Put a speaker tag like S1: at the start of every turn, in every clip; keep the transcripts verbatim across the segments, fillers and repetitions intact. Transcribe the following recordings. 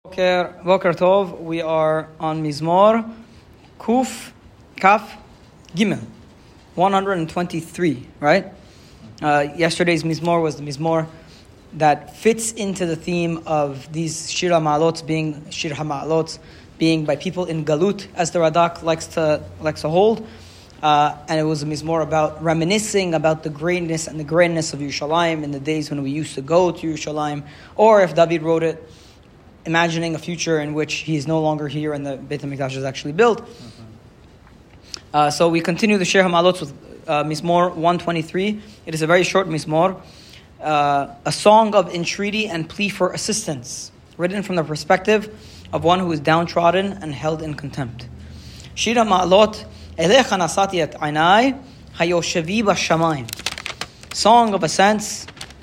S1: Boker Tov, we are on Mizmor Kuf Kaf Gimel, one hundred twenty-three, right? Uh, yesterday's Mizmor was the Mizmor that fits into the theme of these Shir HaMa'alot being Shir HaMa'alot being by people in Galut, as the Radak likes to likes to hold. Uh, and it was a Mizmor about reminiscing about the greatness and the grandness of Yerushalayim in the days when we used to go to Yerushalayim, or if David wrote it, imagining a future in which he is no longer here and the Beit HaMikdash is actually built. Mm-hmm. Uh, so we continue the Shir HaMa'alot with uh, Mizmor one twenty-three. It is a very short Mizmor, uh, a song of entreaty and plea for assistance, written from the perspective of one who is downtrodden and held in contempt. Shir HaMa'alot Elecha nasati et einai hayoshevi b'shamayim. Song of ascents.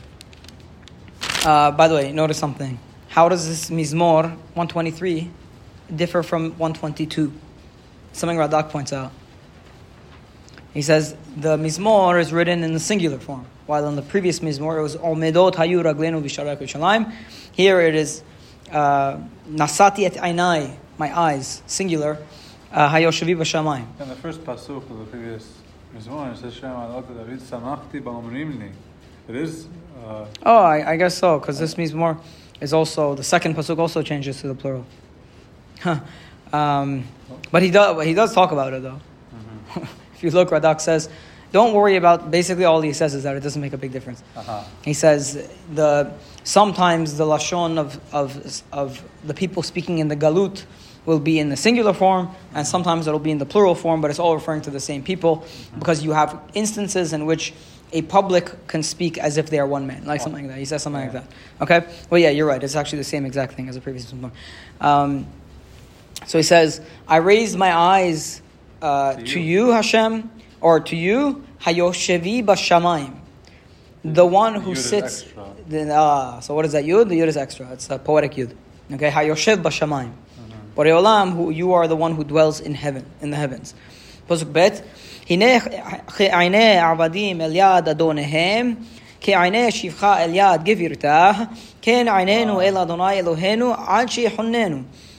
S1: Uh, by the way, notice something. How does this Mizmor one twenty-three differ from one twenty-two? Something Radak points out. He says the Mizmor is written in the singular form, while in the previous Mizmor it was Omedot hayu raglenu b'sharat Yerushalayim. Here it is uh, Nasati et einai, my eyes, singular. Hayoshevi b'shamayim.
S2: In the first pasuk of the previous Mizmor, it says Shem Alot David Samachti ba'omrimli. It is. Uh,
S1: oh, I, I guess so, because this Mizmor is also, the second pasuk also changes to the plural. um, but he does he does talk about it though. Mm-hmm. If you look, Radak says, don't worry about, basically all he says is that it doesn't make a big difference. Uh-huh. He says the sometimes the lashon of, of of the people speaking in the galut will be in the singular form, and sometimes it'll be in the plural form, but it's all referring to the same people, mm-hmm. because you have instances in which a public can speak as if they are one man, like something like that. He says something yeah. like that. Okay? Well, yeah, you're right. It's actually the same exact thing as the previous one. Um, so he says, I raised my eyes uh, to, you. to you, Hashem, or to you, Hayoshevi b'shamayim, the one who
S2: the
S1: sits. The, uh, so what is that yud? The yud is extra. It's a poetic yud. Okay? Hayoshev b'shamayim. Borei Olam, who you are the one who dwells in heaven, in the heavens. Pasuk bet. הנה עיני עבדים אל יד אדוניהם, כעיני שפחה אל יד גבירתה, כן עינינו אל אדוני אלוהינו עד שיחוננו.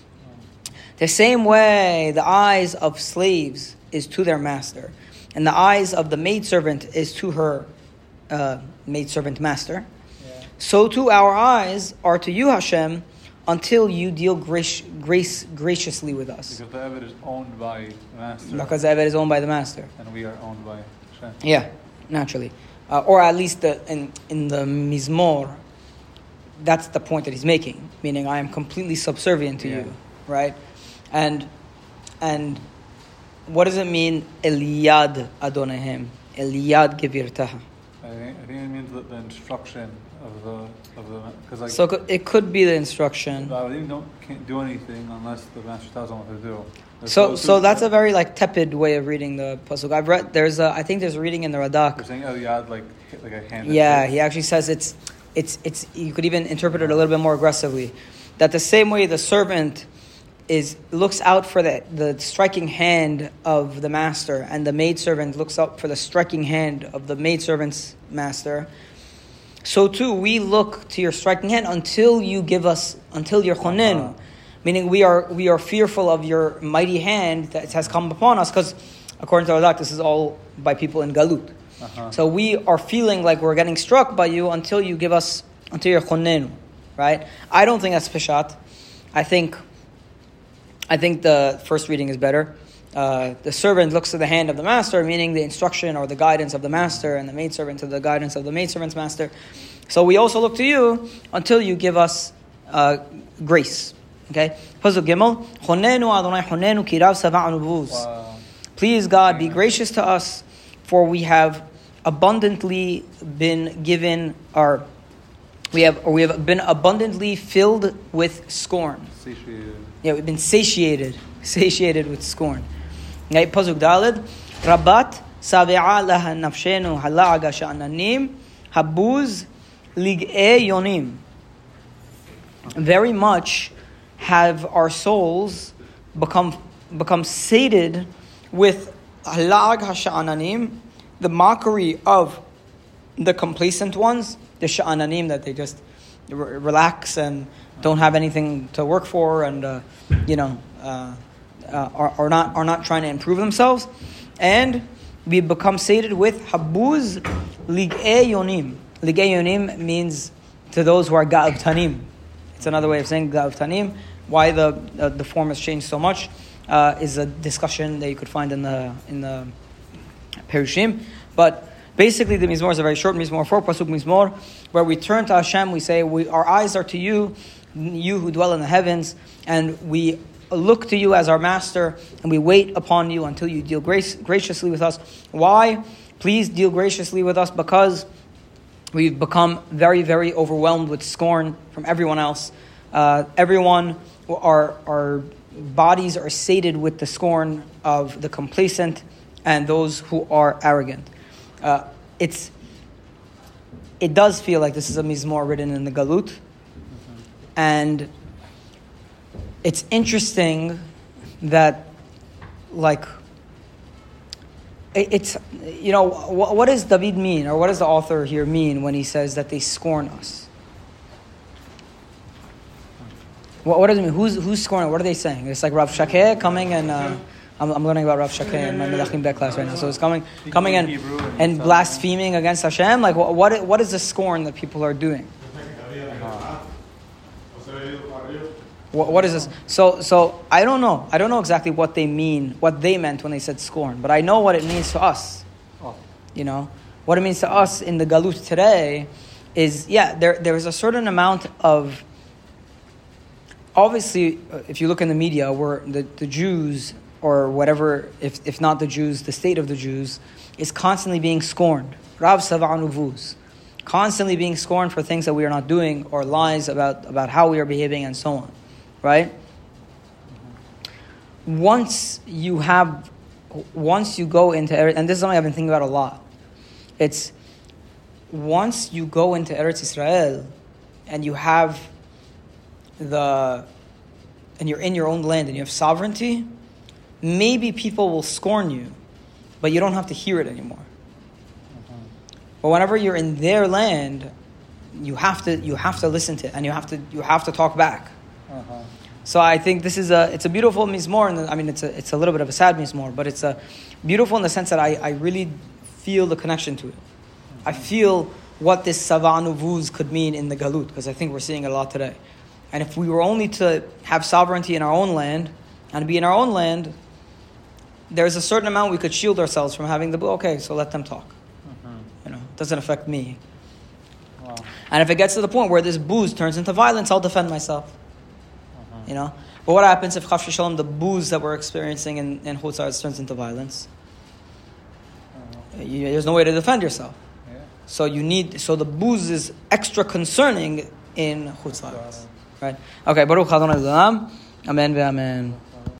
S1: The same way the eyes of slaves is to their master, and the eyes of the maidservant is to her uh, maidservant master, yeah. So too our eyes are to you, Hashem, until you deal grace, grace graciously with us.
S2: Because the Eved is owned by the master.
S1: Because the Eved is owned by the master.
S2: And we are owned by Hashem.
S1: Yeah, naturally. Uh, or at least the, in, in the Mizmor, that's the point that he's making. Meaning, I am completely subservient to yeah. you. Right? And and what does it mean, Eliyad Adonahem? Eliyad Gevirtaha?
S2: I think, I think it means the, the instruction of the of the because like
S1: so it could be the instruction.
S2: The Avadim don't can't do anything unless the master tells them what to do. There's
S1: so so that's a very like tepid way of reading the pasuk. I've read there's a I think there's a reading in the Radak.
S2: You're saying Eliyad like like a hand.
S1: Yeah, he actually says it's it's it's you could even interpret it a little bit more aggressively, that the same way the servant is looks out for the the striking hand of the master, and the maidservant looks out for the striking hand of the maidservant's master, so too we look to your striking hand until you give us, until you're chonenu, uh-huh. meaning we are we are fearful of your mighty hand that has come upon us, because according to Radak, this is all by people in Galut. Uh-huh. So we are feeling like we're getting struck by you until you give us, until you're chonenu, right? I don't think that's Peshat. I think I think the first reading is better. Uh, the servant looks to the hand of the master, meaning the instruction or the guidance of the master, and the maidservant to the guidance of the maidservant's master. So we also look to you until you give us uh, grace. Okay? Pasuk Gimel. Chonenu Adonai chonenu ki rav sava'anu b'uz. Please, God, be gracious to us, for we have abundantly been given our, we have or we have been abundantly filled with scorn.
S2: Satiated.
S1: Yeah, we've been satiated, satiated with scorn. Okay, Pasuk Daled. Rabat savi'a laha nafshenu hala'aga sha'ananim habuz lig'e yonim. Very much have our souls become become sated with hala'ag hasha'ananim, the mockery of the complacent ones, the sha'ananim that they just relax and don't have anything to work for, and uh, you know, uh, uh, are, are not are not trying to improve themselves, and we become sated with habuz lig'e yonim. Lig'e yonim means to those who are ga'av tanim. It's another way of saying ga'av tanim. Why the uh, the form has changed so much uh, is a discussion that you could find in the in the Perushim, but basically the Mizmor is a very short Mizmor, four pasuk Mizmor, where we turn to Hashem. We say, we, our eyes are to you, you who dwell in the heavens, and we look to you as our master, and we wait upon you until you deal grace, graciously with us. Why? Please deal graciously with us, because we've become very, very overwhelmed with scorn from everyone else. Uh, everyone, our, our bodies are sated with the scorn of the complacent and those who are arrogant. Uh, it's it does feel like this is a mizmor written in the Galut, mm-hmm. and it's interesting that, like, it, it's you know what, what does David mean, or what does the author here mean when he says that they scorn us? What, what does it mean? Who's who's scorning? What are they saying? It's like Rav Shakeh coming and. Uh, I'm, I'm learning about Rav Shakeh in my Melachim Bet class right now. So it's coming, coming and, and blaspheming against Hashem. Like, what, what, what is the scorn that people are doing? What, what is this? So, so I don't know. I don't know exactly what they mean, what they meant when they said scorn. But I know what it means to us. You know, what it means to us in the Galut today is, yeah, there there is a certain amount of. Obviously, if you look in the media, where the, the Jews. Or whatever, if if not the Jews, the state of the Jews, is constantly being scorned. Rav Sava'anuvuz. Constantly being scorned for things that we are not doing, or lies about, about how we are behaving, and so on. Right? Once you have, once you go into, and this is something I've been thinking about a lot, it's, once you go into Eretz Israel, and you have the, and you're in your own land, and you have sovereignty, maybe people will scorn you, but you don't have to hear it anymore. Uh-huh. But whenever you're in their land, you have to you have to listen to it, and you have to you have to talk back. Uh-huh. So I think this is a it's a beautiful mizmor, and I mean it's a it's a little bit of a sad mizmor, but it's a beautiful in the sense that I, I really feel the connection to it. Uh-huh. I feel what this Sava'anuvuz could mean in the Galut, because I think we're seeing it a lot today. And if we were only to have sovereignty in our own land and be in our own land, there's a certain amount we could shield ourselves from having the, okay, so let them talk. Mm-hmm. You know, it doesn't affect me. Wow. And if it gets to the point where this booze turns into violence, I'll defend myself. Mm-hmm. You know? But what happens if Chaf Shalom, the booze that we're experiencing in, in Chutz La'aretz turns into violence? Mm-hmm. You, there's no way to defend yourself. Yeah. So you need, so the booze is extra concerning in Chutz La'aretz. Right? Okay, Baruch Adonai L'olam. Amen ve'amen.